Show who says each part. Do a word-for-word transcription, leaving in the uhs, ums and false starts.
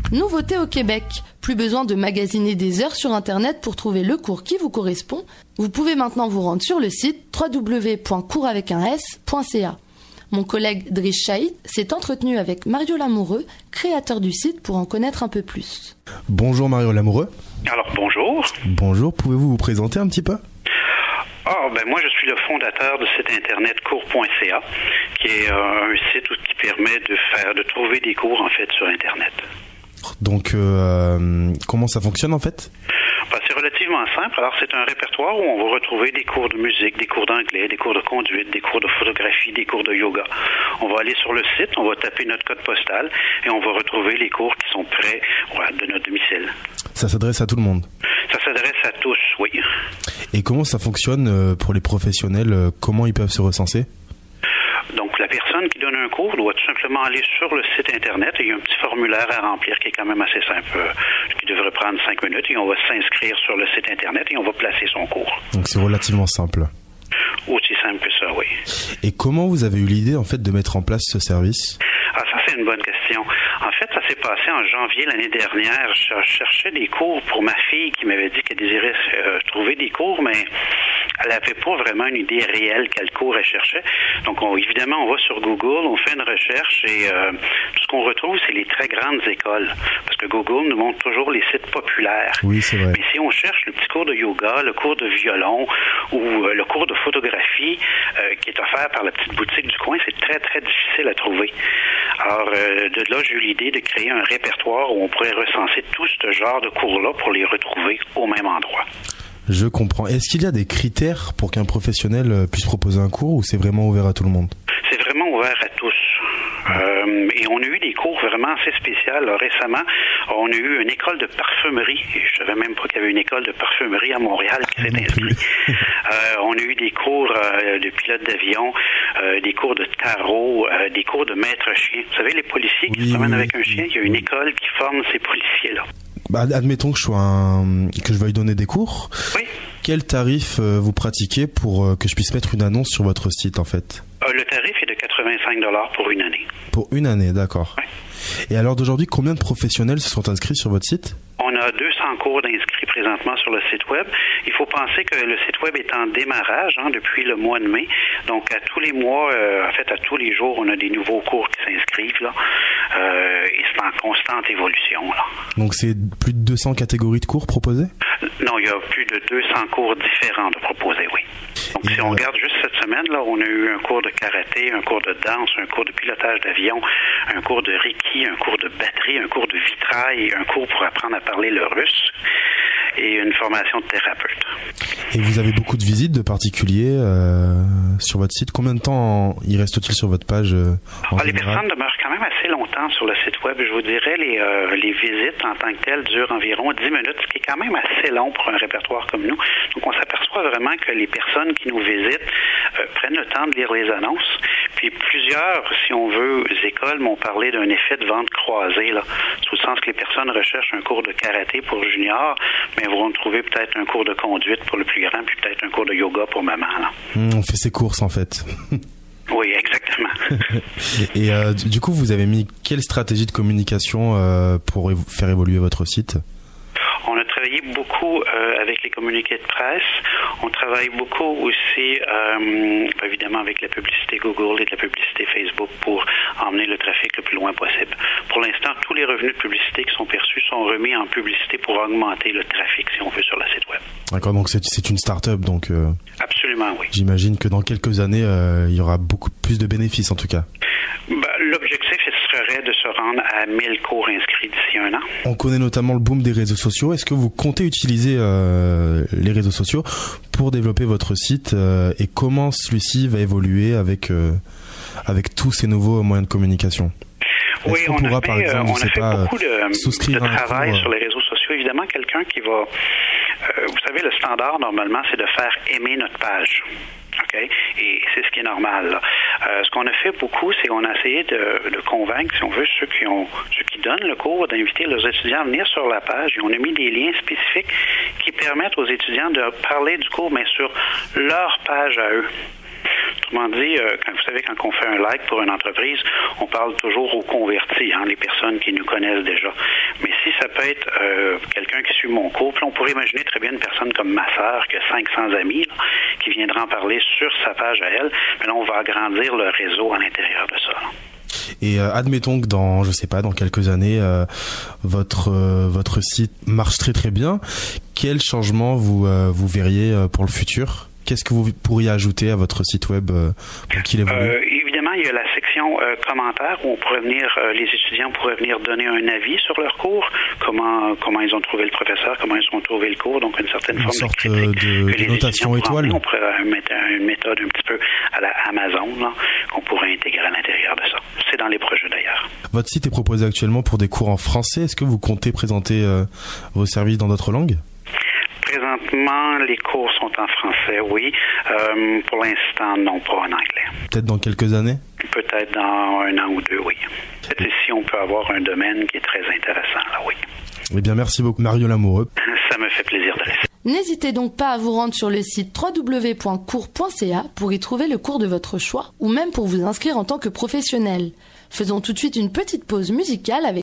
Speaker 1: Nouveauté au Québec. Plus besoin de magasiner des heures sur Internet pour trouver le cours qui vous correspond. Vous pouvez maintenant vous rendre sur le site w w w point cours avec un s point c a. Mon collègue Driss Chahid s'est entretenu avec Mario Lamoureux, créateur du site, pour en connaître un peu plus.
Speaker 2: Bonjour Mario Lamoureux.
Speaker 3: Alors bonjour.
Speaker 2: Bonjour, pouvez-vous vous présenter un petit peu?
Speaker 3: Ah, ben moi je suis le fondateur du site internet cours point c a, qui est euh, un site qui permet de faire, de trouver des cours en fait sur Internet.
Speaker 2: Donc, euh, comment ça fonctionne en fait?
Speaker 3: Ben, c'est relativement simple. Alors, c'est un répertoire où on va retrouver des cours de musique, des cours d'anglais, des cours de conduite, des cours de photographie, des cours de yoga. On va aller sur le site, on va taper notre code postal et on va retrouver les cours qui sont près ouais, de notre domicile.
Speaker 2: Ça s'adresse à tout le monde?
Speaker 3: Ça s'adresse à tous, oui.
Speaker 2: Et comment ça fonctionne pour les professionnels? Comment ils peuvent se recenser?
Speaker 3: Donc, la personne qui donne un cours doit tout simplement aller sur le site Internet et il y a un petit formulaire à remplir qui est quand même assez simple, euh, qui devrait prendre cinq minutes et on va s'inscrire sur le site Internet et on va placer son cours.
Speaker 2: Donc, c'est relativement simple.
Speaker 3: Aussi simple que ça, oui.
Speaker 2: Et comment vous avez eu l'idée, en fait, de mettre en place ce service?
Speaker 3: Ah, ça, c'est une bonne question. En fait, ça s'est passé en janvier l'année dernière. Je cherchais des cours pour ma fille qui m'avait dit qu'elle désirait euh, trouver des cours, mais elle n'avait pas vraiment une idée réelle quel cours elle cherchait. Donc, on, évidemment, on va sur Google, on fait une recherche et euh, tout ce qu'on retrouve, c'est les très grandes écoles. Parce que Google nous montre toujours les sites populaires.
Speaker 2: Oui, c'est vrai.
Speaker 3: Mais si on cherche le petit cours de yoga, le cours de violon ou euh, le cours de photographie euh, qui est offert par la petite boutique du coin, c'est très, très difficile à trouver. Alors, euh, de là, j'ai eu l'idée de créer un répertoire où on pourrait recenser tout ce genre de cours-là pour les retrouver au même endroit.
Speaker 2: Je comprends. Est-ce qu'il y a des critères pour qu'un professionnel puisse proposer un cours ou c'est vraiment ouvert à tout le monde?
Speaker 3: C'est vraiment ouvert à tous. Euh, et on a eu des cours vraiment assez spéciaux. Là, récemment, on a eu une école de parfumerie. Je savais même pas qu'il y avait une école de parfumerie à Montréal qui s'est inscrite. euh, on a eu des cours euh, de pilote d'avion, euh, des cours de tarot, euh, des cours de maître chien. Vous savez, les policiers qui oui, se promènent oui, avec un chien, il y a une école qui forme ces policiers-là.
Speaker 2: Bah, admettons que je sois un... que je veuille donner des cours.
Speaker 3: Oui.
Speaker 2: Quel tarif euh, vous pratiquez pour euh, que je puisse mettre une annonce sur votre site en fait?
Speaker 3: Euh, le tarif est de quatre-vingt-cinq dollars pour une année.
Speaker 2: Pour une année, d'accord.
Speaker 3: Oui.
Speaker 2: Et alors d'aujourd'hui, combien de professionnels se sont inscrits sur votre site?
Speaker 3: On a deux cents cours d'inscrits présentement sur le site web. Il faut penser que le site web est en démarrage hein, depuis le mois de mai. Donc, à tous les mois, euh, en fait, à tous les jours, on a des nouveaux cours qui s'inscrivent. Là, euh, et c'est en constante évolution. Là.
Speaker 2: Donc, c'est plus de deux cents catégories de cours proposées?
Speaker 3: Non, il y a plus de deux cents cours différents de proposés, oui. Donc, et si on euh... regarde juste cette semaine, là, on a eu un cours de karaté, un cours de danse, un cours de pilotage d'avion, un cours de reiki, un cours de batterie, un cours de vitrail et un cours pour apprendre à parler le russe et une formation de thérapeute.
Speaker 2: Et vous avez beaucoup de visites de particuliers euh, sur votre site. Combien de temps il reste-t-il sur votre page euh, en
Speaker 3: ah, Les personnes demeurent quand même assez longtemps sur le site web. Je vous dirais, les, euh, les visites en tant que telles durent environ dix minutes, ce qui est quand même assez long pour un répertoire comme nous. Donc, on s'aperçoit vraiment que les personnes qui nous visitent euh, prennent le temps de lire les annonces. Puis plusieurs, si on veut, écoles m'ont parlé d'un effet de vente croisée, là, sous le sens que les personnes recherchent un cours de karaté pour junior, mais vont trouver peut-être un cours de conduite pour le plus grand, puis peut-être un cours de yoga pour maman. Là.
Speaker 2: Mmh, on fait ses courses, en fait.
Speaker 3: Oui, exactement.
Speaker 2: Et euh, du coup, vous avez mis quelle stratégie de communication euh, pour évo- faire évoluer votre site?
Speaker 3: On a travaillé beaucoup euh, avec les communiqués de presse. On travaille beaucoup aussi, euh, évidemment, avec la publicité Google et de la publicité Facebook pour emmener le trafic le plus loin possible. Pour l'instant, tous les revenus de publicité qui sont perçus sont remis en publicité pour augmenter le trafic, si on veut, sur le site web.
Speaker 2: D'accord, donc c'est, c'est une start-up, donc... Euh,
Speaker 3: Absolument, oui.
Speaker 2: J'imagine que dans quelques années, euh, il y aura beaucoup plus de bénéfices, en tout cas.
Speaker 3: Ben, l'objectif serait de se rendre à mille cours inscrits d'ici un an.
Speaker 2: On connaît notamment le boom des réseaux sociaux. Est-ce que vous comptez utiliser euh, les réseaux sociaux pour développer votre site euh, et comment celui-ci va évoluer avec, euh, avec tous ces nouveaux moyens de communication? Est-ce
Speaker 3: oui, on
Speaker 2: pourra,
Speaker 3: a fait,
Speaker 2: par exemple,
Speaker 3: on a fait
Speaker 2: pas,
Speaker 3: beaucoup de, de travail
Speaker 2: cours,
Speaker 3: sur les réseaux sociaux. Évidemment, quelqu'un qui va... Euh, vous savez, le standard, normalement, c'est de faire aimer notre page. OK? Et c'est ce qui est normal. Là. Euh, ce qu'on a fait beaucoup, c'est qu'on a essayé de, de convaincre, si on veut, ceux qui ont ceux qui donnent le cours, d'inviter leurs étudiants à venir sur la page. Et on a mis des liens spécifiques qui permettent aux étudiants de parler du cours, mais sur leur page à eux. Autrement dit, euh, quand, vous savez, quand on fait un like pour une entreprise, on parle toujours aux convertis, hein, les personnes qui nous connaissent déjà. Mais si ça peut être euh, quelqu'un qui suit mon cours, puis on pourrait imaginer très bien une personne comme ma sœur, qui a cinq cents amis, là, qui viendra en parler sur sa page à elle, mais là, on va agrandir le réseau à l'intérieur de ça. Là.
Speaker 2: Et euh, admettons que dans, je sais pas, dans quelques années, euh, votre euh, votre site marche très très bien. Quel changement vous euh, vous verriez euh, pour le futur ? Qu'est-ce que vous pourriez ajouter à votre site web euh, pour qu'il évolue ?
Speaker 3: euh, Évidemment, il y a la section euh, commentaires où on pourrait venir, euh, les étudiants pourraient venir donner un avis sur leur cours, comment comment ils ont trouvé le professeur, comment ils ont trouvé le cours, donc une certaine
Speaker 2: une
Speaker 3: forme
Speaker 2: sorte
Speaker 3: de critique
Speaker 2: de,
Speaker 3: que
Speaker 2: de
Speaker 3: les
Speaker 2: notation étoile.
Speaker 3: On pourrait euh, mettre une méthode un petit peu à la Amazon là, qu'on pourrait intégrer à l'intérieur de ça. C'est dans les projets d'ailleurs.
Speaker 2: Votre site est proposé actuellement pour des cours en français. Est-ce que vous comptez présenter euh, vos services dans d'autres langues ?
Speaker 3: Présentement, les cours sont en français, oui. Euh, pour l'instant, non, pas en anglais.
Speaker 2: Peut-être dans quelques années ?
Speaker 3: Peut-être dans un an ou deux, oui. C'est si on peut avoir un domaine qui est très intéressant, là, oui.
Speaker 2: Eh bien, merci beaucoup, Mario Lamoureux.
Speaker 3: Ça me fait plaisir de rester.
Speaker 1: N'hésitez donc pas à vous rendre sur le site w w w point cours point c a pour y trouver le cours de votre choix ou même pour vous inscrire en tant que professionnel. Faisons tout de suite une petite pause musicale avec